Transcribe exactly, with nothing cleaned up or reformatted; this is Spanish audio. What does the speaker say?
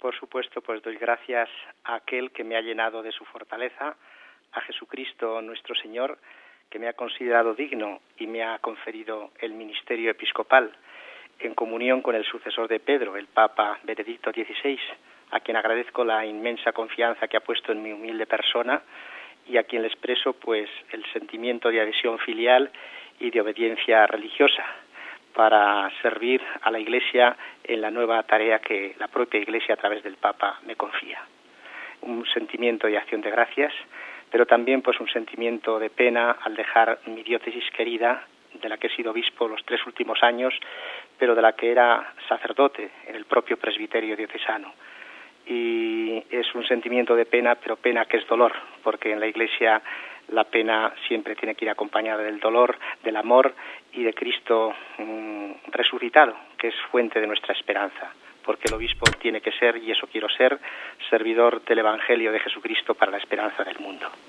Por supuesto, pues doy gracias a aquel que me ha llenado de su fortaleza, a Jesucristo nuestro Señor, que me ha considerado digno y me ha conferido el ministerio episcopal, en comunión con el sucesor de Pedro, el Papa Benedicto dieciséis, a quien agradezco la inmensa confianza que ha puesto en mi humilde persona y a quien le expreso pues el sentimiento de adhesión filial y de obediencia religiosa para servir a la Iglesia en la nueva tarea que la propia Iglesia a través del Papa me confía. Un sentimiento de acción de gracias, pero también pues un sentimiento de pena al dejar mi diócesis querida, de la que he sido obispo los tres últimos años, pero de la que era sacerdote en el propio presbiterio diocesano. Y es un sentimiento de pena, pero pena que es dolor, porque en la Iglesia la pena siempre tiene que ir acompañada del dolor, del amor y de Cristo mmm, resucitado, que es fuente de nuestra esperanza, porque el obispo tiene que ser, y eso quiero ser, servidor del Evangelio de Jesucristo para la esperanza del mundo.